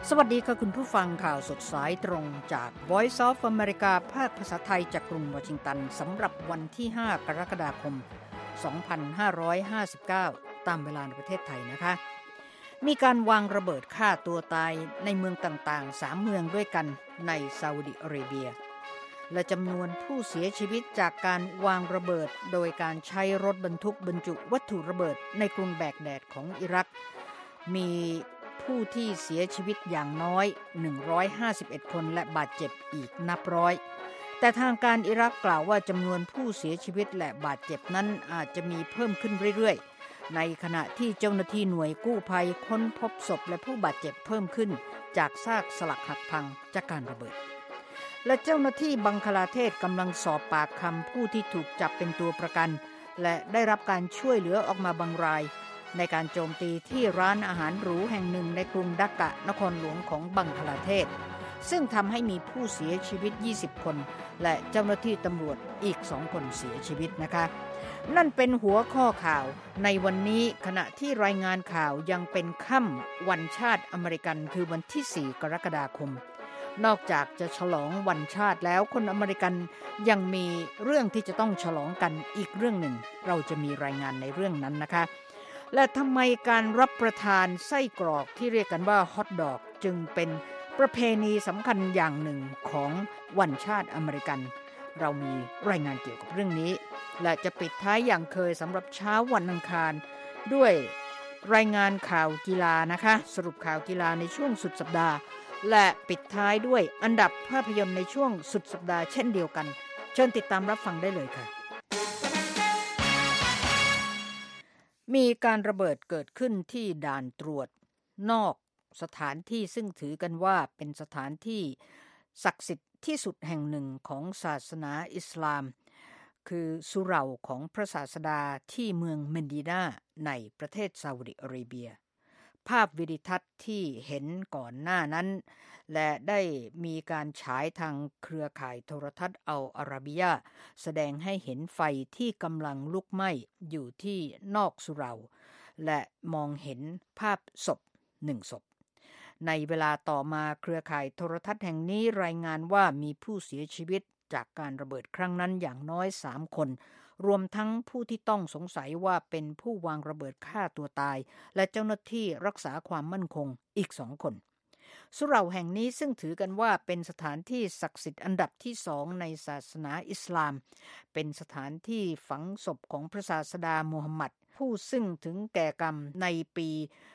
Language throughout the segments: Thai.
สวัสดีค่ะคุณผู้ฟังข่าวสดสายตรงจาก Voice of America ภาคภาษาไทยจากกรุงวอชิงตันสำหรับวันที่ 5 กรกฎาคม 2559 ตามเวลาในประเทศไทยนะคะ มีการวางระเบิดฆ่าตัวตายในเมืองต่างๆ 3 เมืองด้วยกันในซาอุดิอาระเบียและจำนวนผู้เสียชีวิตจากการวางระเบิดโดยการใช้รถบรรทุกบรรจุวัตถุระเบิดในกรุงแบกแดดของอิรักมีผู้ที่เสียชีวิตอย่างน้อย151คนและบาดเจ็บอีกนับร้อยแต่ทางการอิรักกล่าวว่าจำนวนผู้เสียชีวิตและบาดเจ็บนั้นอาจจะมีเพิ่มขึ้นเรื่อยๆในขณะที่เจ้าหน้าที่หน่วยกู้ภัยค้นพบศพและผู้บาดเจ็บเพิ่มขึ้นจากซากสลักหักพังจากการระเบิดและเจ้าหน้าที่บังคลาเทศกำลังสอบปากคำผู้ที่ถูกจับเป็นตัวประกันและได้รับการช่วยเหลือออกมาบางรายในการโจมตีที่ร้านอาหารหรูแห่งหนึ่งในกรุงดักกะนครหลวงของบังคลาเทศซึ่งทำให้มีผู้เสียชีวิต20คนและเจ้าหน้าที่ตำรวจอีก2คนเสียชีวิตนะคะนั่นเป็นหัวข้อข่าวในวันนี้ขณะที่รายงานข่าวยังเป็นค่ำวันชาติอเมริกันคือวันที่4กรกฎาคมนอกจากจะฉลองวันชาติแล้วคนอเมริกันยังมีเรื่องที่จะต้องฉลองกันอีกเรื่องหนึ่งเราจะมีรายงานในเรื่องนั้นนะคะและทำไมการรับประทานไส้กรอกที่เรียกกันว่าฮอทดอกจึงเป็นประเพณีสำคัญอย่างหนึ่งของวันชาติอเมริกันเรามีรายงานเกี่ยวกับเรื่องนี้และจะปิดท้ายอย่างเคยสำหรับเช้าวันอังคารด้วยรายงานข่าวกีฬานะคะสรุปข่าวกีฬาในช่วงสุดสัปดาห์และปิดท้ายด้วยอันดับภาพยนตร์ในช่วงสุดสัปดาห์เช่นเดียวกันเชิญติดตามรับฟังได้เลยค่ะมีการระเบิดเกิดขึ้นที่ด่านตรวจนอกสถานที่ซึ่งถือกันว่าเป็นสถานที่ศักดิ์สิทธิ์ที่สุดแห่งหนึ่งของศาสนาอิสลามคือสุเหร่าของพระศาสดาที่เมืองเมดินาในประเทศซาอุดิอาระเบียภาพวิดิทัศน์ที่เห็นก่อนหน้านั้นและได้มีการฉายทางเครือข่ายโทรทัศน์อัลอาราบิยะแสดงให้เห็นไฟที่กำลังลุกไหม้อยู่ที่นอกสุเหร่าและมองเห็นภาพศพ1 ศพในเวลาต่อมาเครือข่ายโทรทัศน์แห่งนี้รายงานว่ามีผู้เสียชีวิตจากการระเบิดครั้งนั้นอย่างน้อย3คนรวมทั้งผู้ที่ต้องสงสัยว่าเป็นผู้วางระเบิดฆ่าตัวตายและเจ้าหน้าที่รักษาความมั่นคงอีก2คนสุเหร่าแห่งนี้ซึ่งถือกันว่าเป็นสถานที่ศักดิ์สิทธิ์อันดับที่2ในศาสนาอิสลามเป็นสถานที่ฝังศพของพระศาสดามูฮัมหมัดผู้ซึ่งถึงแก่กรรมในปี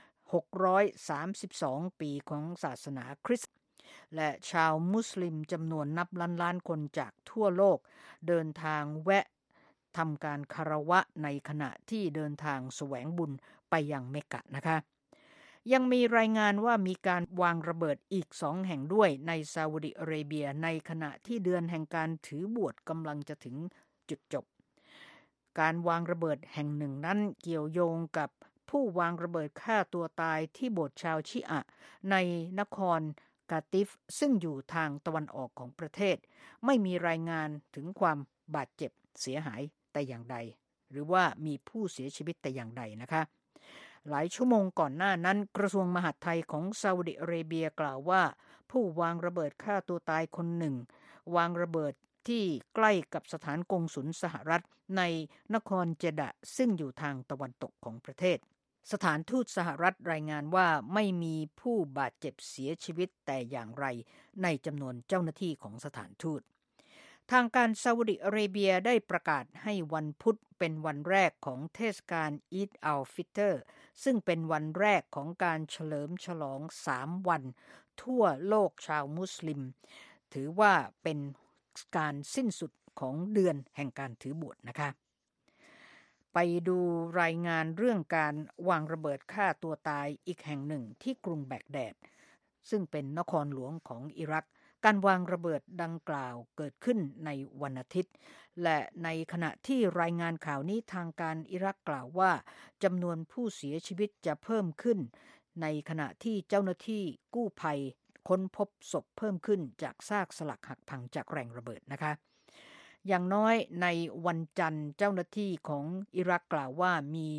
632ปีของศาสนาคริสต์และชาวมุสลิมจำนวนนับล้านๆคนจากทั่วโลกเดินทางแวะทำการคารวะในขณะที่เดินทางแสวงบุญไปยังเมกกะนะคะยังมีรายงานว่ามีการวางระเบิดอีก2แห่งด้วยในซาอุดิอาระเบียในขณะที่เดือนแห่งการถือบวชกำลังจะถึงจุดจบการวางระเบิดแห่งหนึ่งนั้นเกี่ยวโยงกับผู้วางระเบิดฆ่าตัวตายที่โบสถ์ชาวชิอะในนครกาติฟซึ่งอยู่ทางตะวันออกของประเทศไม่มีรายงานถึงความบาดเจ็บเสียหายแต่อย่างใดหรือว่ามีผู้เสียชีวิตแต่อย่างใดนะคะหลายชั่วโมงก่อนหน้านั้นกระทรวงมหาดไทยของซาอุดิอาระเบียกล่าวว่าผู้วางระเบิดฆ่าตัวตายคนหนึ่งวางระเบิดที่ใกล้กับสถานกงสุลสหรัฐในนครเจดะซึ่งอยู่ทางตะวันตกของประเทศสถานทูตสหรัฐรายงานว่าไม่มีผู้บาดเจ็บเสียชีวิตแต่อย่างไรในจำนวนเจ้าหน้าที่ของสถานทูตทางการซาอุดิอาระเบียได้ประกาศให้วันพุธเป็นวันแรกของเทศกาลอีดอัลฟิตรซึ่งเป็นวันแรกของการเฉลิมฉลอง3วันทั่วโลกชาวมุสลิมถือว่าเป็นการสิ้นสุดของเดือนแห่งการถือบวชนะคะไปดูรายงานเรื่องการวางระเบิดฆ่าตัวตายอีกแห่งหนึ่งที่กรุงแบกแดดซึ่งเป็นนครหลวงของอิรักการวางระเบิดดังกล่าวเกิดขึ้นในวันอาทิตย์และในขณะที่รายงานข่าวนี้ทางการอิรักกล่าวว่าจำนวนผู้เสียชีวิตจะเพิ่มขึ้นในขณะที่เจ้าหน้าที่กู้ภัยค้นพบศพเพิ่มขึ้นจากซากสลักหักพังจากแรงระเบิดนะคะอย่างน้อยในวันจันทร์เจ้าหน้าที่ของอิรักกล่าวว่ามี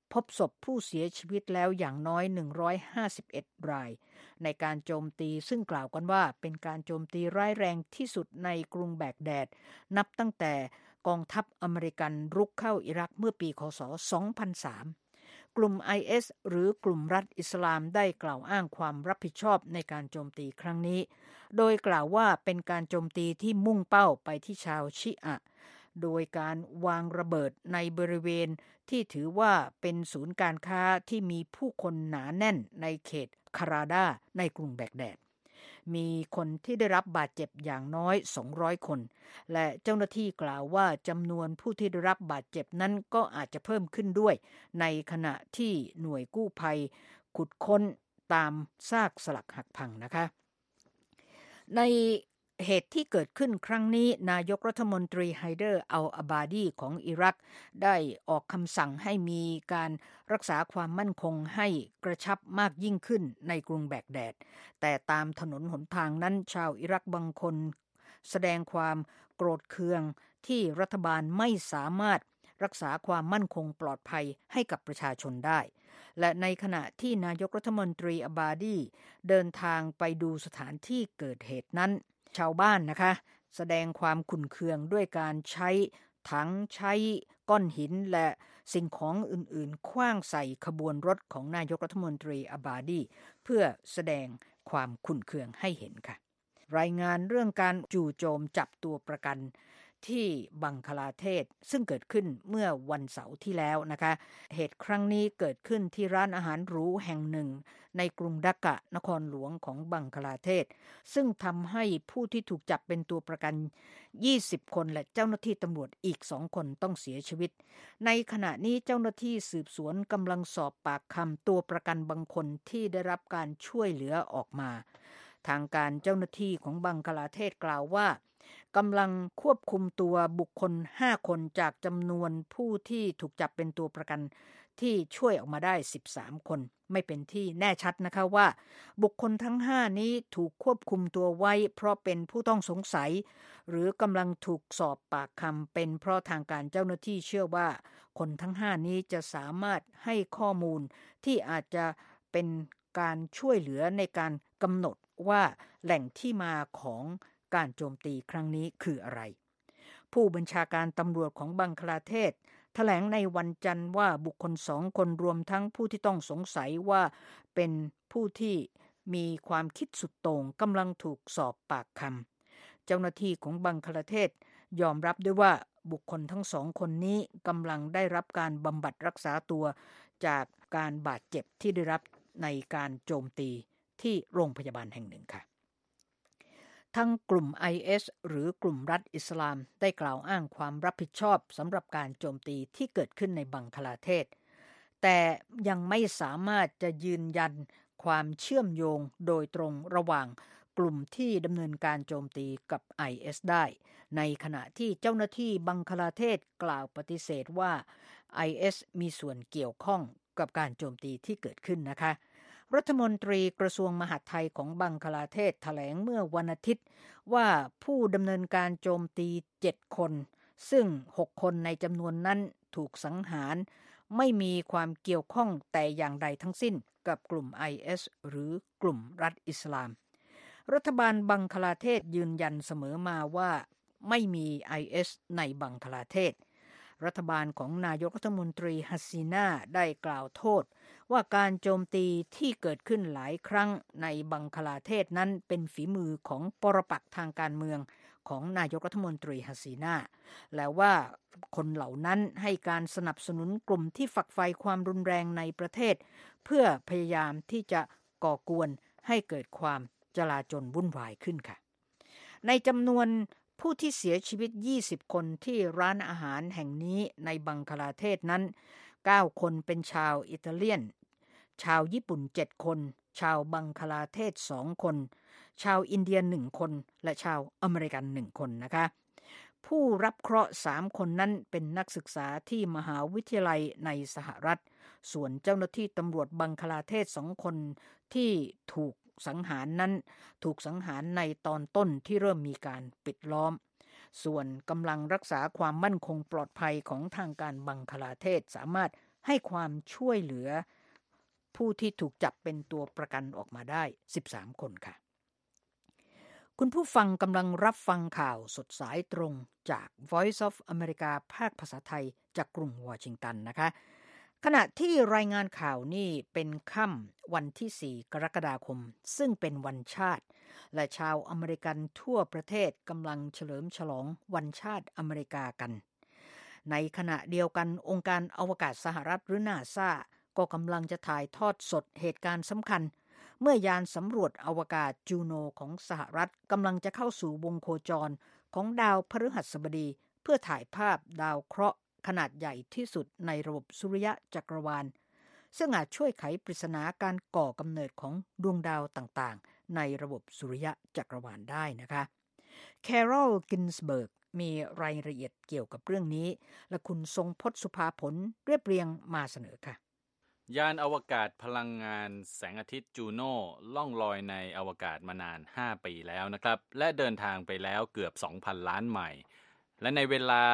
พบศพผู้เสียชีวิตแล้วอย่างน้อย151รายในการโจมตีซึ่งกล่าวกันว่าเป็นการโจมตีร้ายแรงที่สุดในกรุงแบกแดดนับตั้งแต่กองทัพอเมริกันรุกเข้าอิรักเมื่อปีคศ2003กลุ่ม IS หรือกลุ่มรัฐอิสลามได้กล่าวอ้างความรับผิดชอบในการโจมตีครั้งนี้โดยกล่าวว่าเป็นการโจมตีที่มุ่งเป้าไปที่ชาวชิอะห์โดยการวางระเบิดในบริเวณที่ถือว่าเป็นศูนย์การค้าที่มีผู้คนหนาแน่นในเขตคาราดาในกรุงแบกแดดมีคนที่ได้รับบาดเจ็บอย่างน้อย200คนและเจ้าหน้าที่กล่าวว่าจำนวนผู้ที่ได้รับบาดเจ็บนั้นก็อาจจะเพิ่มขึ้นด้วยในขณะที่หน่วยกู้ภัยขุดค้นตามซากสลักหักพังนะคะในเหตุที่เกิดขึ้นครั้งนี้นายกรัฐมนตรีไฮเดอร์อัลอาบาดีของอิรักได้ออกคำสั่งให้มีการรักษาความมั่นคงให้กระชับมากยิ่งขึ้นในกรุงแบกแดดแต่ตามถนนหนทางนั้นชาวอิรักบางคนแสดงความโกรธเคืองที่รัฐบาลไม่สามารถรักษาความมั่นคงปลอดภัยให้กับประชาชนได้และในขณะที่นายกรัฐมนตรีอาบาดีเดินทางไปดูสถานที่เกิดเหตุนั้นชาวบ้านนะคะแสดงความขุ่นเคืองด้วยการใช้ถังใช้ก้อนหินและสิ่งของอื่นๆขว้างใส่ขบวนรถของนายกรัฐมนตรีอาบาดีเพื่อแสดงความขุ่นเคืองให้เห็นค่ะรายงานเรื่องการจู่โจมจับตัวประกันที่บังคลาเทศซึ่งเกิดขึ้นเมื่อวันเสาร์ที่แล้วนะคะเหตุครั้งนี้เกิดขึ้นที่ร้านอาหารหรูแห่งหนึ่งในกรุงดักกะนครหลวงของบังคลาเทศซึ่งทำให้ผู้ที่ถูกจับเป็นตัวประกัน20คนและเจ้าหน้าที่ตำรวจอีก2คนต้องเสียชีวิตในขณะนี้เจ้าหน้าที่สืบสวนกำลังสอบปากคำตัวประกันบางคนที่ได้รับการช่วยเหลือออกมาทางการเจ้าหน้าที่ของบังคลาเทศกล่าวว่ากำลังควบคุมตัวบุคคล5คนจากจำนวนผู้ที่ถูกจับเป็นตัวประกันที่ช่วยออกมาได้13คนไม่เป็นที่แน่ชัดนะคะว่าบุคคลทั้ง5นี้ถูกควบคุมตัวไว้เพราะเป็นผู้ต้องสงสัยหรือกำลังถูกสอบปากคำเป็นเพราะทางการเจ้าหน้าที่เชื่อว่าคนทั้ง5นี้จะสามารถให้ข้อมูลที่อาจจะเป็นการช่วยเหลือในการกำหนดว่าแหล่งที่มาของการโจมตีครั้งนี้คืออะไรผู้บัญชาการตำรวจของบังคลาเทศแถลงในวันจันทร์ว่าบุคคล2คนรวมทั้งผู้ที่ต้องสงสัยว่าเป็นผู้ที่มีความคิดสุดโต่งกำลังถูกสอบปากคำเจ้าหน้าที่ของบังคลาเทศยอมรับด้วยว่าบุคคลทั้ง2คนนี้กำลังได้รับการบำบัดรักษาตัวจากการบาดเจ็บที่ได้รับในการโจมตีที่โรงพยาบาลแห่งหนึ่งค่ะทั้งกลุ่ม IS หรือกลุ่มรัฐอิสลามได้กล่าวอ้างความรับผิดชอบสำหรับการโจมตีที่เกิดขึ้นในบังคลาเทศแต่ยังไม่สามารถจะยืนยันความเชื่อมโยงโดยตรงระหว่างกลุ่มที่ดำเนินการโจมตีกับ IS ได้ในขณะที่เจ้าหน้าที่บังคลาเทศกล่าวปฏิเสธว่า IS มีส่วนเกี่ยวข้องกับการโจมตีที่เกิดขึ้นนะคะรัฐมนตรีกระทรวงมหาดไทยของบังคลาเทศแถลงเมื่อวันอาทิตย์ว่าผู้ดำเนินการโจมตี7คนซึ่ง6คนในจำนวนนั้นถูกสังหารไม่มีความเกี่ยวข้องแต่อย่างใดทั้งสิ้นกับกลุ่ม IS หรือกลุ่มรัฐอิสลามรัฐบาลบังคลาเทศยืนยันเสมอมาว่าไม่มี IS ในบังคลาเทศรัฐบาลของนายกรัฐมนตรีฮัสซีนาได้กล่าวโทษว่าการโจมตีที่เกิดขึ้นหลายครั้งในบังคลาเทศนั้นเป็นฝีมือของปรปักษ์ทางการเมืองของนายกรัฐมนตรีฮัสซีนาและว่าคนเหล่านั้นให้การสนับสนุนกลุ่มที่ฝักใฝ่ความรุนแรงในประเทศเพื่อพยายามที่จะก่อกวนให้เกิดความจลาจลวุ่นวายขึ้นค่ะในจำนวนผู้ที่เสียชีวิต20คนที่ร้านอาหารแห่งนี้ในบังคลาเทศนั้น9คนเป็นชาวอิตาเลียนชาวญี่ปุ่น7คนชาวบังคลาเทศ2คนชาวอินเดีย1คนและชาวอเมริกัน1คนนะคะผู้รับเคราะห์3คนนั้นเป็นนักศึกษาที่มหาวิทยาลัยในสหรัฐส่วนเจ้าหน้าที่ตำรวจบังคลาเทศ2คนที่ถูกสังหารนั้นถูกสังหารในตอนต้นที่เริ่มมีการปิดล้อมส่วนกำลังรักษาความมั่นคงปลอดภัยของทางการบังคลาเทศสามารถให้ความช่วยเหลือผู้ที่ถูกจับเป็นตัวประกันออกมาได้13คนค่ะคุณผู้ฟังกำลังรับฟังข่าวสดสายตรงจาก Voice of America ภาคภาษาไทยจากกรุงวอชิงตันนะคะขณะที่รายงานข่าวนี่เป็นค่ำวันที่4กรกฎาคมซึ่งเป็นวันชาติและชาวอเมริกันทั่วประเทศกำลังเฉลิมฉลองวันชาติอเมริกากันในขณะเดียวกันองค์การอวกาศสหรัฐหรือ NASA ก็กำลังจะถ่ายทอดสดเหตุการณ์สำคัญเมื่อยานสำรวจอวกาศจูโนของสหรัฐกำลังจะเข้าสู่วงโคจรของดาวพฤหัสบดีเพื่อถ่ายภาพดาวเคราะห์ขนาดใหญ่ที่สุดในระบบสุริยะจักรวาลซึ่งอาจช่วยไขปริศนาการก่อกำเนิดของดวงดาวต่างๆในระบบสุริยะจักรวาลได้นะคะแคโรล กินสเบิร์กมีรายละเอียดเกี่ยวกับเรื่องนี้และคุณทรงพจน์สุภาผลเรียบเรียงมาเสนอค่ะยานอวกาศพลังงานแสงอาทิตย์จูโน่ล่องลอยในอวกาศมานาน5ปีแล้วนะครับและเดินทางไปแล้วเกือบ 2,000 ล้านไมล์และในเวลา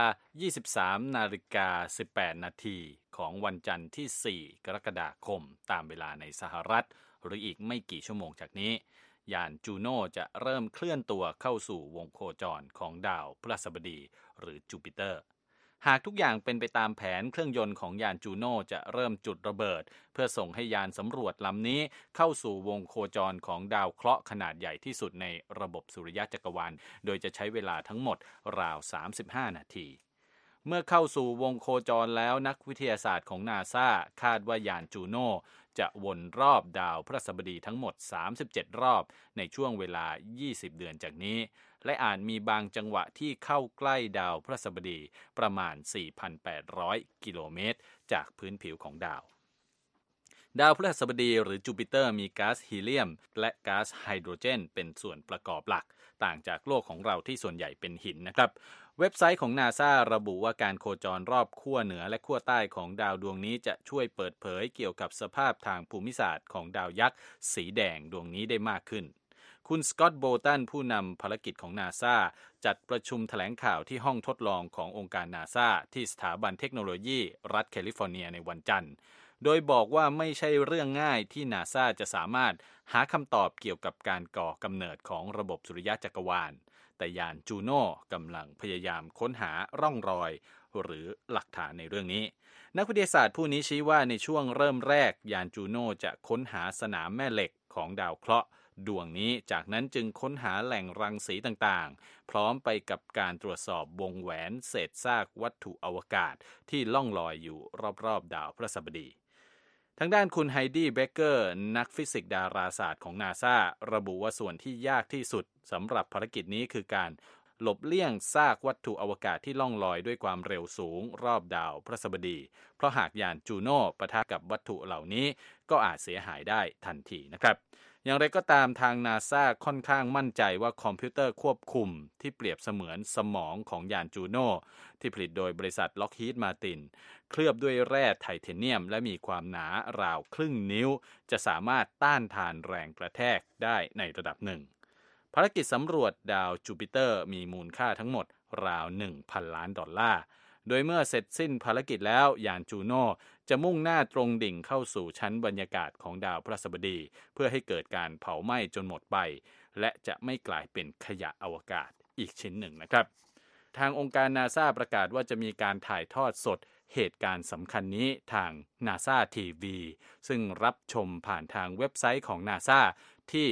23:18 นาทีของวันจันทร์ที่ 4 กรกฎาคมตามเวลาในสหรัฐหรืออีกไม่กี่ชั่วโมงจากนี้ยานจูโน่จะเริ่มเคลื่อนตัวเข้าสู่วงโคจรของดาวพฤหัสบดีหรือจูปิเตอร์หากทุกอย่างเป็นไปตามแผนเครื่องยนต์ของยานจูโน่จะเริ่มจุดระเบิดเพื่อส่งให้ยานสำรวจลำนี้เข้าสู่วงโคจรของดาวเคราะห์ขนาดใหญ่ที่สุดในระบบสุริยะจักรวาลโดยจะใช้เวลาทั้งหมดราว35นาทีเมื่อเข้าสู่วงโคจรแล้วนักวิทยาศาสตร์ของ NASA คาดว่ายานจูโน่จะวนรอบดาวพฤหัสบดีทั้งหมด37รอบในช่วงเวลา20เดือนจากนี้และอาจมีบางจังหวะที่เข้าใกล้ดาวพฤหัสบดีประมาณ 4,800 กิโลเมตรจากพื้นผิวของดาวดาวพฤหัสบดีหรือจูปิเตอร์มีก๊าซฮีเลียมและก๊าซไฮโดรเจนเป็นส่วนประกอบหลักต่างจากโลกของเราที่ส่วนใหญ่เป็นหินนะครับเว็บไซต์ของ NASA ระบุว่าการโคจรรอบขั้วเหนือและขั้วใต้ของดาวดวงนี้จะช่วยเปิดเผยเกี่ยวกับสภาพทางภูมิศาสตร์ของดาวยักษ์สีแดงดวงนี้ได้มากขึ้นคุณสกอตต์ โบตันผู้นำภารกิจของ NASA จัดประชุมแถลงข่าวที่ห้องทดลองขององค์การ NASA ที่สถาบันเทคโนโลยีรัฐแคลิฟอร์เนียในวันจันทร์โดยบอกว่าไม่ใช่เรื่องง่ายที่ NASA จะสามารถหาคำตอบเกี่ยวกับการก่อกำเนิดของระบบสุริยะจักรวาลแต่ยานจูโน่กำลังพยายามค้นหาร่องรอยหรือหลักฐานในเรื่องนี้นักวิทยาศาสตร์ผู้นี้ชี้ว่าในช่วงเริ่มแรกยานจูโน่จะค้นหาสนามแม่เหล็กของดาวเคราะห์ดวงนี้จากนั้นจึงค้นหาแหล่งรังสีต่างๆพร้อมไปกับการตรวจสอบวงแหวนเศษซากวัตถุอวกาศที่ล่องลอยอยู่รอบๆดาวพฤหัสบดีทางด้านคุณไฮดี้ เบเกอร์นักฟิสิกส์ดาราศาสตร์ของ NASA ระบุว่าส่วนที่ยากที่สุดสำหรับภารกิจนี้คือการหลบเลี่ยงซากวัตถุอวกาศที่ล่องลอยด้วยความเร็วสูงรอบดาวพฤหัสบดีเพราะหากยานจูโน่ปะทะกับวัตถุเหล่านี้ก็อาจเสียหายได้ทันทีนะครับอย่างไรก็ตามทาง NASA ค่อนข้างมั่นใจว่าคอมพิวเตอร์ควบคุมที่เปรียบเสมือนสมองของยานจูโน่ที่ผลิตโดยบริษัท Lockheed Martin เคลือบด้วยแร่ไทเทเนียมและมีความหนาราวครึ่งนิ้วจะสามารถต้านทานแรงกระแทกได้ในระดับหนึ่งภารกิจสำรวจดาวจูปิเตอร์มีมูลค่าทั้งหมดราว 1,000 ล้านดอลลาร์โดยเมื่อเสร็จสิ้นภารกิจแล้วยานจูโน่จะมุ่งหน้าตรงดิ่งเข้าสู่ชั้นบรรยากาศของดาวพฤหัสบดีเพื่อให้เกิดการเผาไหม้จนหมดไปและจะไม่กลายเป็นขยะอวกาศอีกชิ้นหนึ่งนะครับทางองค์การ NASA ประกาศว่าจะมีการถ่ายทอดสดเหตุการณ์สำคัญนี้ทาง NASA TV ซึ่งรับชมผ่านทางเว็บไซต์ของ NASA ที่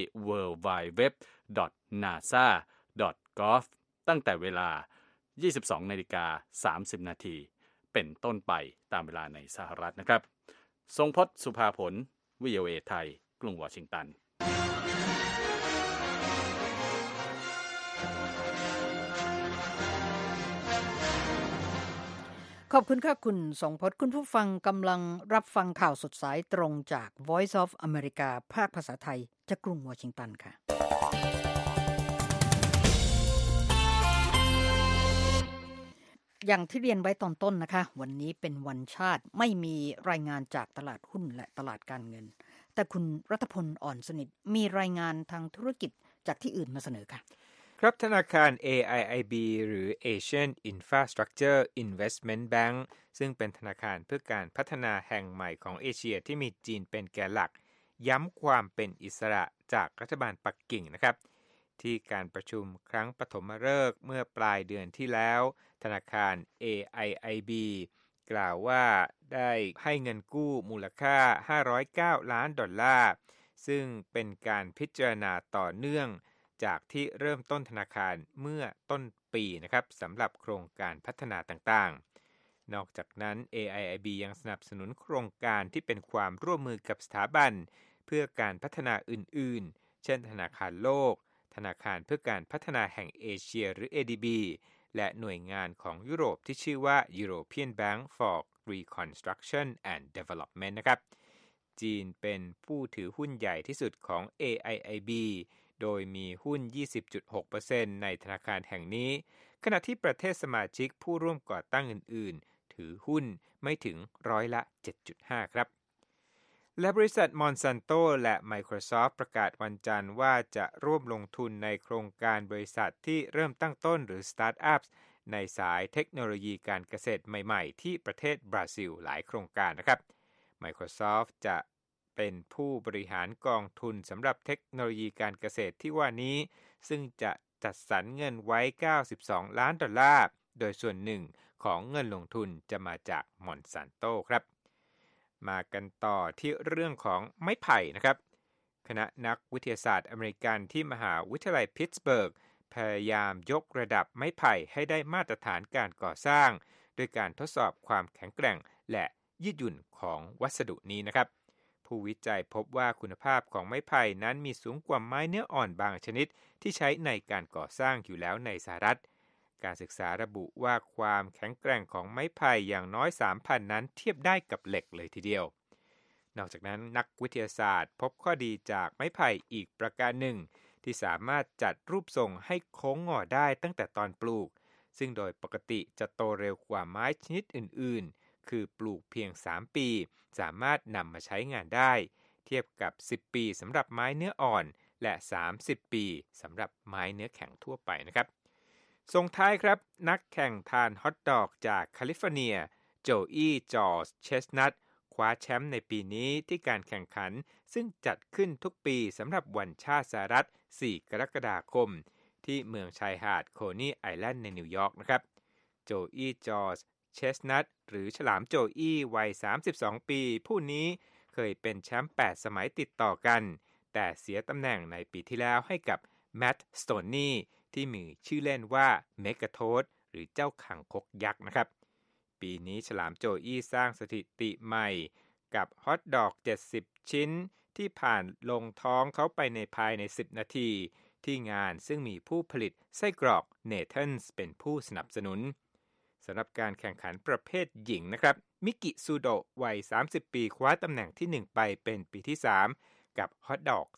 worldwideweb.nasa.gov ตั้งแต่เวลา 22:30 นาทีเป็นต้นไปตามเวลาในสหรัฐนะครับทรงพจน์ สุภาผล VOA ไทยกรุงวอชิงตันขอบคุณค่ะคุณทรงพจน์คุณผู้ฟังกำลังรับฟังข่าวสดสายตรงจาก Voice of America ภาคภาษาไทยจากกรุงวอชิงตันค่ะอย่างที่เรียนไว้ตอนต้นนะคะวันนี้เป็นวันชาติไม่มีรายงานจากตลาดหุ้นและตลาดการเงินแต่คุณรัฐพล อ่อนสนิทมีรายงานทางธุรกิจจากที่อื่นมาเสนอค่ะครับธนาคาร AIIB หรือ Asian Infrastructure Investment Bank ซึ่งเป็นธนาคารเพื่อการพัฒนาแห่งใหม่ของเอเชียที่มีจีนเป็นแกนหลักย้ำความเป็นอิสระจากรัฐบาลปักกิ่งนะครับที่การประชุมครั้งปฐมฤกษ์เมื่อปลายเดือนที่แล้วธนาคาร AIIB กล่าวว่าได้ให้เงินกู้มูลค่า$509 ล้านซึ่งเป็นการพิจารณาต่อเนื่องจากที่เริ่มต้นธนาคารเมื่อต้นปีนะครับสำหรับโครงการพัฒนาต่างๆนอกจากนั้น AIIB ยังสนับสนุนโครงการที่เป็นความร่วมมือกับสถาบันเพื่อการพัฒนาอื่นๆเช่นธนาคารโลกธนาคารเพื่อการพัฒนาแห่งเอเชียหรือ ADB และหน่วยงานของยุโรปที่ชื่อว่า European Bank for Reconstruction and Development นะครับจีนเป็นผู้ถือหุ้นใหญ่ที่สุดของ AIIB โดยมีหุ้น 20.6% ในธนาคารแห่งนี้ขณะที่ประเทศสมาชิกผู้ร่วมก่อตั้งอื่นๆถือหุ้นไม่ถึง7.5% ครับและบริษัท Monsanto และ Microsoft ประกาศวันจันทร์ว่าจะร่วมลงทุนในโครงการบริษัทที่เริ่มตั้งต้นหรือ Startups ในสายเทคโนโลยีการเกษตรใหม่ๆที่ประเทศบราซิลหลายโครงการนะครับ Microsoft จะเป็นผู้บริหารกองทุนสำหรับเทคโนโลยีการเกษตรที่ว่านี้ซึ่งจะจัดสรรเงินไว้$92 ล้านโดยส่วนหนึ่งของเงินลงทุนจะมาจาก Monsanto ครับมากันต่อที่เรื่องของไม้ไผ่นะครับคณะนักวิทยาศาสตร์อเมริกันที่มหาวิทยาลัยพิตต์สเบิร์กพยายามยกระดับไม้ไผ่ให้ได้มาตรฐานการก่อสร้างโดยการทดสอบความแข็งแกร่งและยืดหยุ่นของวัสดุนี้นะครับผู้วิจัยพบว่าคุณภาพของไม้ไผ่นั้นมีสูงกว่าไม้เนื้ออ่อนบางชนิดที่ใช้ในการก่อสร้างอยู่แล้วในสหรัฐการศึกษาระบุว่าความแข็งแกร่งของไม้ไผ่อย่างน้อย 3,000 นั้นเทียบได้กับเหล็กเลยทีเดียวนอกจากนั้นนักวิทยาศาสตร์พบข้อดีจากไม้ไผ่อีกประการหนึ่งที่สามารถจัดรูปทรงให้โค้งงอได้ตั้งแต่ตอนปลูกซึ่งโดยปกติจะโตเร็วกว่าไม้ชนิดอื่นๆคือปลูกเพียง3ปีสามารถนำมาใช้งานได้เทียบกับ10ปีสำหรับไม้เนื้ออ่อนและ30ปีสำหรับไม้เนื้อแข็งทั่วไปนะครับส่งท้ายครับนักแข่งทานฮอทดอกจากแคลิฟอร์เนียโจอี้จอร์จเชสนัทคว้าแชมป์ในปีนี้ที่การแข่งขันซึ่งจัดขึ้นทุกปีสำหรับวันชาติสหรัฐ4กรกฎาคมที่เมืองชายหาดโคนีไอแลนด์ในนิวยอร์กนะครับโจอี้จอร์จเชสนัทหรือฉลามโจอี้วัย32ปีผู้นี้เคยเป็นแชมป์8สมัยติดต่อกันแต่เสียตำแหน่งในปีที่แล้วให้กับแมตต์สโตนี่ที่มีชื่อเล่นว่าเมกาโทสหรือเจ้าขังคกยักษ์นะครับปีนี้ฉลามโจอี้สร้างสถิติใหม่กับฮอทดอก70ชิ้นที่ผ่านลงท้องเขาไปในภายใน10นาทีที่งานซึ่งมีผู้ผลิตไส้กรอกเนเธนส์เป็นผู้สนับสนุนสำหรับการแข่งขันประเภทหญิงนะครับมิกิซูโดะวัย30ปีคว้าตำแหน่งที่1ไปเป็นปีที่3กับฮอทดอก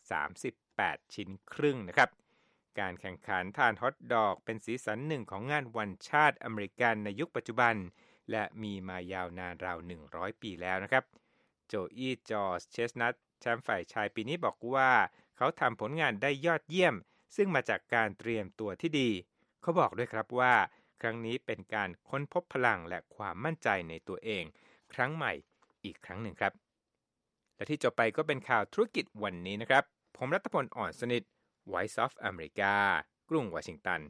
38ชิ้นครึ่งนะครับการแข่งขันทานฮอทดอกเป็นสีสันหนึ่งของงานวันชาติอเมริกันในยุคปัจจุบันและมีมายาวนานราว100ปีแล้วนะครับโจอี้จอร์จเชสนัทแชมป์ฝ่ายชายปีนี้บอกว่าเขาทำผลงานได้ยอดเยี่ยมซึ่งมาจากการเตรียมตัวที่ดีเขาบอกด้วยครับว่าครั้งนี้เป็นการค้นพบพลังและความมั่นใจในตัวเองครั้งใหม่อีกครั้งหนึ่งครับและที่จบไปก็เป็นข่าวธุรกิจวันนี้นะครับผมรัตพล อ่อนสนิท Voice of America กรุงวอชิงตัน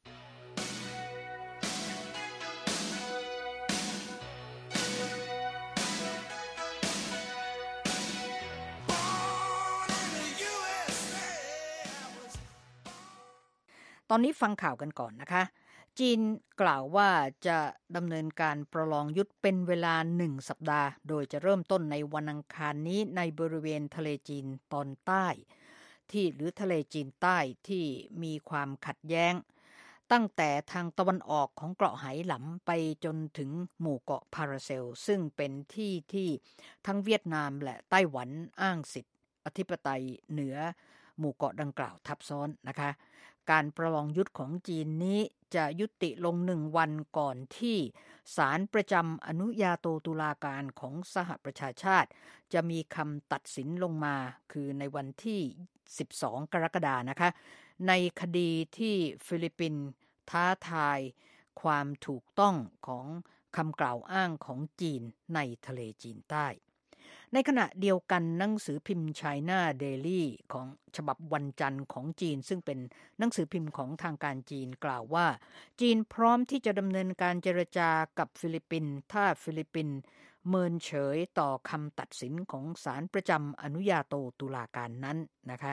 ตอนนี้ฟังข่าวกันก่อนนะคะจีนกล่าวว่าจะดำเนินการประลองยุทธเป็นเวลา1สัปดาห์โดยจะเริ่มต้นในวันอังคารนี้ในบริเวณทะเลจีนตอนใต้หรือทะเลจีนใต้ที่มีความขัดแย้งตั้งแต่ทางตะวันออกของเกาะไหหลำไปจนถึงหมู่เกาะพาราเซลซึ่งเป็นที่ทั้งเวียดนามและไต้หวันอ้างสิทธิอธิปไตยเหนือหมู่เกาะดังกล่าวทับซ้อนนะคะการประลองยุทธของจีนนี้จะยุติลง1 วันก่อนที่ศาลประจำอนุญาโตตุลาการของสหประชาชาติจะมีคำตัดสินลงมาคือในวันที่12 กรกฎาคมนะคะในคดีที่ฟิลิปปินส์ท้าทายความถูกต้องของคำกล่าวอ้างของจีนในทะเลจีนใต้ในขณะเดียวกันหนังสือพิมพ์ China Daily ของฉบับวันจันทร์ของจีนซึ่งเป็นหนังสือพิมพ์ของทางการจีนกล่าวว่าจีนพร้อมที่จะดำเนินการเจรจากับฟิลิปปินส์ถ้าฟิลิปปินส์เมินเฉยต่อคำตัดสินของศาลประจำอนุญาโตตุลาการนั้นนะคะ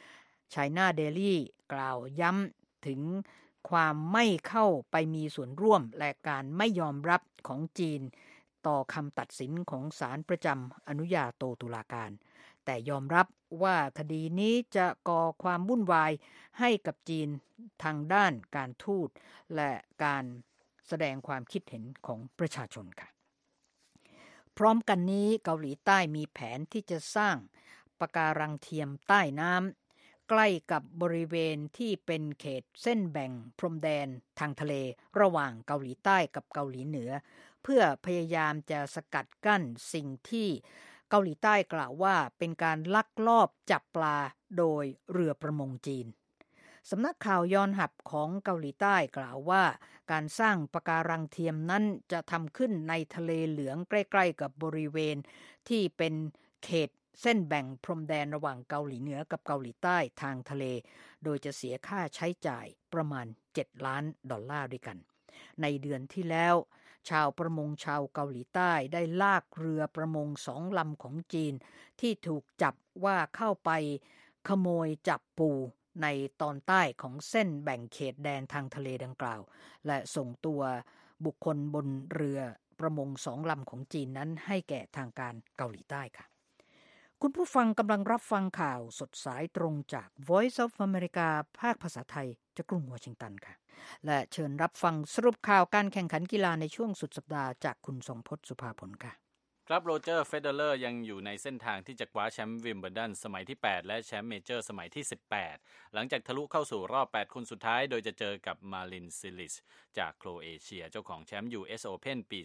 China Daily กล่าวย้ำถึงความไม่เข้าไปมีส่วนร่วมและการไม่ยอมรับของจีนต่อคำตัดสินของศาลประจำอนุญาโตตุลาการแต่ยอมรับว่าคดีนี้จะก่อความวุ่นวายให้กับจีนทางด้านการทูตและการแสดงความคิดเห็นของประชาชนค่ะพร้อมกันนี้เกาหลีใต้มีแผนที่จะสร้างปะการังเทียมใต้น้ำใกล้กับบริเวณที่เป็นเขตเส้นแบ่งพรมแดนทางทะเลระหว่างเกาหลีใต้กับเกาหลีเหนือเพื่อพยายามจะสกัดกั้นสิ่งที่เกาหลีใต้กล่าวว่าเป็นการลักลอบจับปลาโดยเรือประมงจีนสำนักข่าวยอนฮับของเกาหลีใต้กล่าวว่าการสร้างปะการังเทียมนั้นจะทำขึ้นในทะเลเหลืองใกล้ๆกับบริเวณที่เป็นเขตเส้นแบ่งพรมแดนระหว่างเกาหลีเหนือกับเกาหลีใต้ทางทะเลโดยจะเสียค่าใช้จ่ายประมาณ$7 ล้านด้วยกันในเดือนที่แล้วชาวประมงชาวเกาหลีใต้ได้ลากเรือประมง2 ลำของจีนที่ถูกจับว่าเข้าไปขโมยจับปูในตอนใต้ของเส้นแบ่งเขตแดนทางทะเลดังกล่าวและส่งตัวบุคคลบนเรือประมง2 ลำของจีนนั้นให้แก่ทางการเกาหลีใต้ค่ะคุณผู้ฟังกำลังรับฟังข่าวสดสายตรงจาก Voice of America ภาคภาษาไทยจากกรุงวอชิงตันค่ะและเชิญรับฟังสรุปข่าวการแข่งขันกีฬาในช่วงสุดสัปดาห์จากคุณทรงพจน์สุภาผลค่ะครับโรเจอร์เฟเดอเลอร์ยังอยู่ในเส้นทางที่จะคว้าแชมป์วิมเบิลดันสมัยที่8และแชมป์เมเจอร์สมัยที่18หลังจากทะลุเข้าสู่รอบ8คนสุดท้ายโดยจะเจอกับมารินซิลิชจากโครเอเชียเจ้าของแชมป์ US Open ปี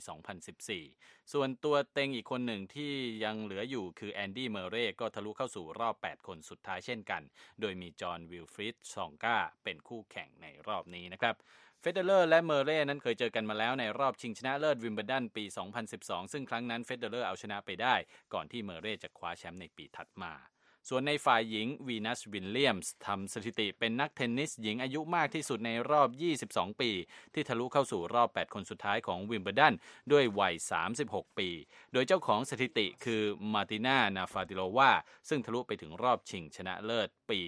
2014ส่วนตัวเต็งอีกคนหนึ่งที่ยังเหลืออยู่คือแอนดี้เมอร์เรย์ก็ทะลุเข้าสู่รอบ8คนสุดท้ายเช่นกันโดยมีจอห์นวิลฟรีดซองกาเป็นคู่แข่งในรอบนี้นะครับเฟเดเลอร์และเมอร์เรย์นั้นเคยเจอกันมาแล้วในรอบชิงชนะเลิศวิมเบิลดันปี2012ซึ่งครั้งนั้นเฟเดเลอร์เอาชนะไปได้ก่อนที่เมอร์เรย์จะคว้าแชมป์ในปีถัดมาส่วนในฝ่ายหญิงวีนัสวิลเลียมส์ทำสถิติเป็นนักเทนนิสหญิงอายุมากที่สุดในรอบ22ปีที่ทะลุเข้าสู่รอบ8คนสุดท้ายของวิมเบิลดันด้วยวัย36ปีโดยเจ้าของสถิติคือมาร์ติน่านาฟาติโลวาซึ่งทะลุไปถึงรอบชิงชนะเลิศปี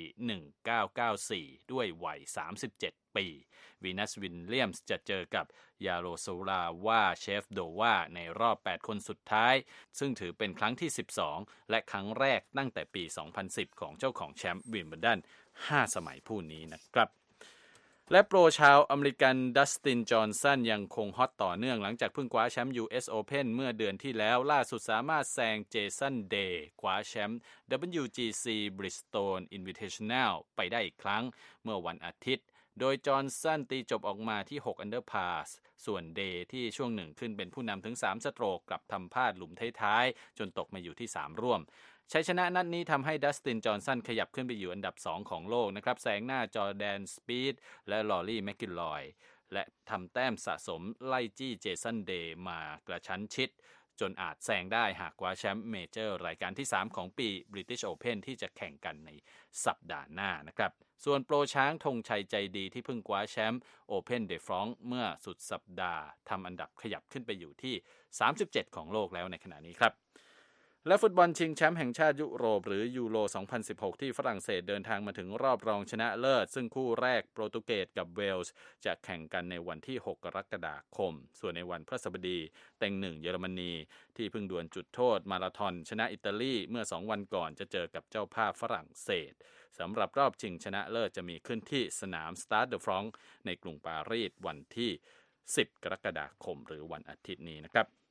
1994ด้วยวัย37ปีวีนัสวิลเลียมส์จะเจอกับยาโรโซลาวาเชฟโดวาในรอบ8คนสุดท้ายซึ่งถือเป็นครั้งที่12และครั้งแรกตั้งแต่ปี2010ของเจ้าของแชมป์วิมเบิลดัน5สมัยผู้นี้นะครับและโปรชาวอเมริกันดัสตินจอห์นสันยังคงฮอตต่อเนื่องหลังจากเพิ่งคว้าแชมป์ US Open เมื่อเดือนที่แล้วล่าสุดสามารถแซงเจสันเดย์คว้าแชมป์ WGC Bridgestone Invitational ไปได้อีกครั้งเมื่อวันอาทิตย์โดยจอห์นสันตีจบออกมาที่6 under par ส่วนเดย์ที่ช่วงหนึ่งขึ้นเป็นผู้นำถึง3สโตรกกลับทำพลาดหลุมท้ายๆจนตกมาอยู่ที่3ร่วมชัยชนะนัดนี้ทำให้ดัสตินจอห์นสันขยับขึ้นไปอยู่อันดับ2ของโลกนะครับแซงหน้าจอร์แดนสปีดและลอรี่แมคกิลลอยและทำแต้มสะสมไล่จี้เจสันเดย์มากระชั้นชิดจนอาจแซงได้หากคว้าแชมป์เมเจอร์รายการที่3ของปี British Open ที่จะแข่งกันในสัปดาห์หน้านะครับส่วนโปรช้างธงชัยใจดีที่เพิ่งคว้าแชมป์ Open de France เมื่อสุดสัปดาห์ทำอันดับขยับขึ้นไปอยู่ที่37ของโลกแล้วในขณะนี้ครับและฟุตบอลชิงแชมป์แห่งชาติยุโรปหรือยูโร2016ที่ฝรั่งเศสเดินทางมาถึงรอบรองชนะเลิศซึ่งคู่แรกโปรตุเกสกับเวลส์จะแข่งกันในวันที่6 กรกฎาคมส่วนในวันพฤหัสบดีเต็ง1เยอรมนีที่เพิ่งดวลจุดโทษมาราธอนชนะอิตาลีเมื่อ2วันก่อนจะเจอกับเจ้าภาพฝรั่งเศสสำหรับรอบชิงชนะเลิศจะมีขึ้นที่สนาม Stade de France ในกรุงปารีสวันที่10 กรกฎาคมหรือวันอาทิตย์นี้นะครับ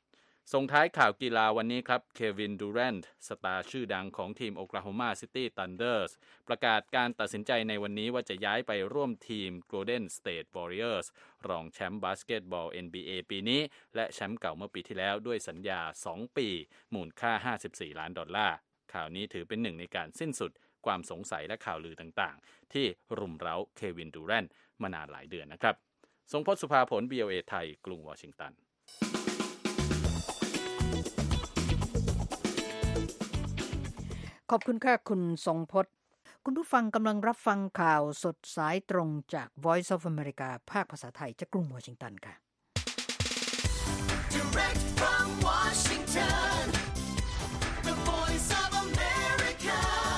ส่งท้ายข่าวกีฬาวันนี้ครับเควินดูแรนต์สตาร์ชื่อดังของทีมโอคลาโฮมาซิตี้ธันเดอร์สประกาศการตัดสินใจในวันนี้ว่าจะย้ายไปร่วมทีม Golden State Warriors รองแชมป์บาสเกตบอล NBA ปีนี้และแชมป์เก่าเมื่อปีที่แล้วด้วยสัญญา2ปีมูลค่า$54 ล้านข่าวนี้ถือเป็นหนึ่งในการสิ้นสุดความสงสัยและข่าวลือต่างๆที่รุมเร้าเควินดูแรนต์มานานหลายเดือนนะครับทรงพจน์สุภาผล VOA ไทยกรุงวอชิงตันขอบคุณค่ะคุณทรงพจน์คุณผู้ฟังกำลังรับฟังข่าวสดสายตรงจาก Voice of America ภาคภาษาไทยจากกรุงวอชิงตันค่ะ Direct from Washington, the Voice of America,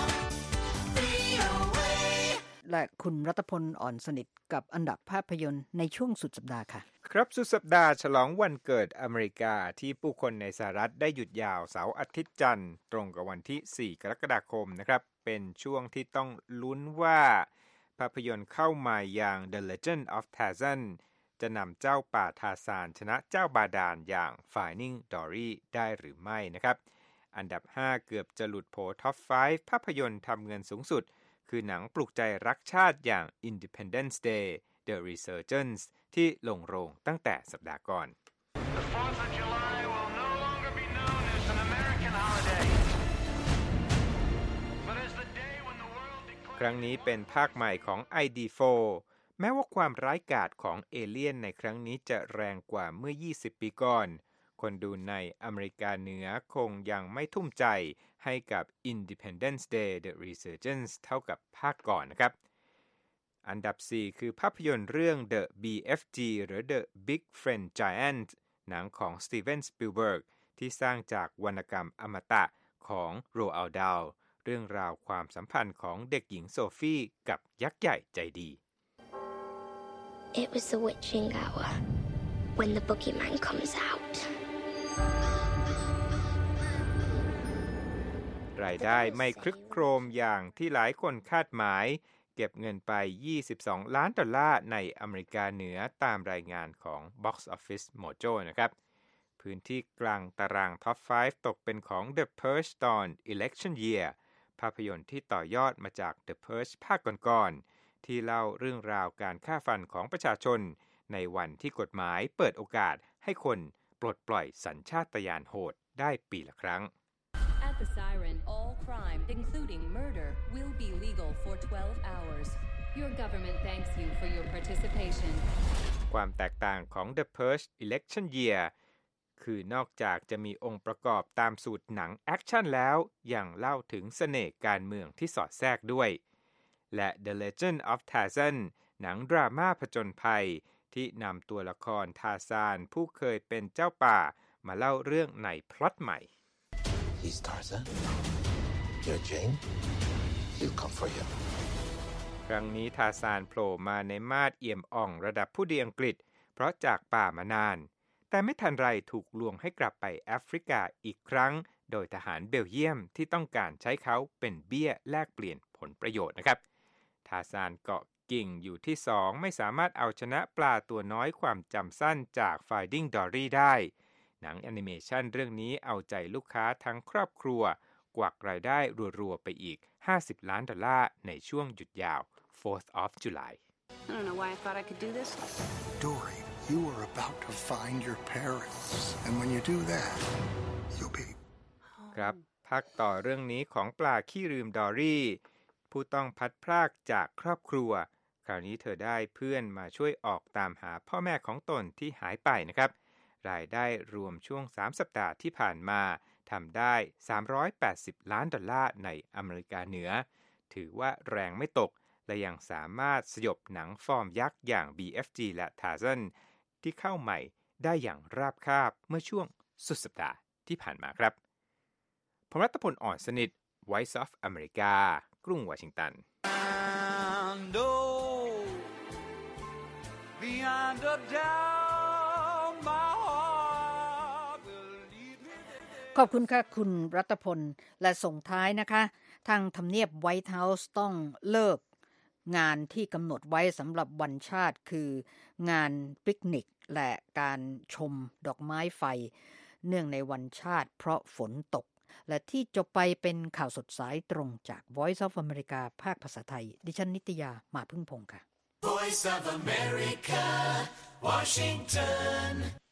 VOA และคุณรัตพลอ่อนสนิทกับอันดับภาพยนตร์ในช่วงสุดสัปดาห์ค่ะครับสุดสัปดาห์ฉลองวันเกิดอเมริกาที่ผู้คนในสหรัฐได้หยุดยาวเสาร์อาทิตย์จันทร์ตรงกับวันที่4กรกฎาคมนะครับเป็นช่วงที่ต้องลุ้นว่าภาพยนตร์เข้ามาอย่าง The Legend of Tarzan จะนำเจ้าป่าทาซานชนะเจ้าบาดาลอย่าง Finding Dory ได้หรือไม่นะครับอันดับ5เกือบจะหลุดโผท็อป 5 ภาพยนตร์ทำเงินสูงสุดคือหนังปลุกใจรักชาติอย่าง Independence Day The Resurgence ที่ลงโรงตั้งแต่สัปดาห์ก่อน The 4th of July will no longer be known as an American holiday, but as the day when the world declares ครั้งนี้เป็นภาคใหม่ของ ID4 แม้ว่าความร้ายกาจของเอเลี่ยนในครั้งนี้จะแรงกว่าเมื่อ20ปีก่อนคนดูในอเมริกาเหนือคงยังไม่ทุ่มใจให้กับ Independence Day The Resurgence เท่ากับภาคก่อนนะครับอันดับ4คือภาพยนตร์เรื่อง The BFG หรือ The Big Friend Giant หนังของ Steven Spielberg ที่สร้างจากวรรณกรรมอมตะของ Roald Dahl เรื่องราวความสัมพันธ์ของเด็กหญิงโซฟีกับยักษ์ใหญ่ใจดี It was the witching hour when the boogeyman comes out. รายได้ไม่คลึกโครมอย่างที่หลายคนคาดหมายเก็บเงินไป$22 ล้านในอเมริกาเหนือตามรายงานของ Box Office Mojo นะครับพื้นที่กลางตารางท็อป 5 ตกเป็นของ The Purge ตอน Election Year ภาพยนตร์ที่ต่อยอดมาจาก The Purge ภาคก่อนๆที่เล่าเรื่องราวการฆ่าฟันของประชาชนในวันที่กฎหมายเปิดโอกาสให้คนปลดปล่อยสัญชาตญาณโหดได้ปีละครั้ง At the siren, all crime, including murder, will be legal for 12 hours. Your government thanks you for your participation. ความแตกต่างของ The Purge Election Year คือนอกจากจะมีองค์ประกอบตามสูตรหนังแอคชั่นแล้วยังเล่าถึงเสน่ห์การเมืองที่สอดแทรกด้วยและ The Legend of Tarzan หนังดราม่าผจญภัยที่นำตัวละครทาซานผู้เคยเป็นเจ้าป่ามาเล่าเรื่องในพล็อตใหม่ He's Tarzan. You're Jane. He'll come for you. ครั้งนี้ทาซานโผล่มาในมาดเอี่ยมอ่องระดับผู้ดีอังกฤษเพราะจากป่ามานานแต่ไม่ทันไรถูกลวงให้กลับไปแอฟริกาอีกครั้งโดยทหารเบลเยียมที่ต้องการใช้เขาเป็นเบี้ยแลกเปลี่ยนผลประโยชน์นะครับทาซานเกาะกิ่งอยู่ที่2ไม่สามารถเอาชนะปลาตัวน้อยความจำสั้นจาก Finding Dory ได้หนังแอนิเมชันเรื่องนี้เอาใจลูกค้าทั้งครอบครัวกวักรายได้รัวๆไปอีก$50 ล้านในช่วงหยุดยาว 4th of July I don't know why I thought I could do this. Dory, you are about to find your parents. And when you do that, you'll be... ครับภาคต่อเรื่องนี้ของปลาขี้ลืมดอรี่ผู้ต้องพัดพรากจากครอบครัวคราวนี้เธอได้เพื่อนมาช่วยออกตามหาพ่อแม่ของตนที่หายไปนะครับรายได้รวมช่วง3สัปดาห์ที่ผ่านมาทำได้$380 ล้านในอเมริกาเหนือถือว่าแรงไม่ตกและยังสามารถสยบหนังฟอร์มยักษ์อย่าง BFG และ Tarzan ที่เข้าใหม่ได้อย่างราบคาบเมื่อช่วงสุดสัปดาห์ที่ผ่านมาครับผมรัตพลอ่อนสนิท Voice of America กรุงวอชิงตันขอบคุณค่ะคุณรัตพลและส่งท้ายนะคะทางทำเนียบไวท์เฮาส์ต้องเลิกงานที่กำหนดไว้สำหรับวันชาติคืองานปิกนิกและการชมดอกไม้ไฟเนื่องในวันชาติเพราะฝนตกและที่จบไปเป็นข่าวสดสายตรงจาก Voice of America ภาคภาษาไทยดิฉันนิตยามาพึ่งพงษ์ค่ะ Voice of America, Washington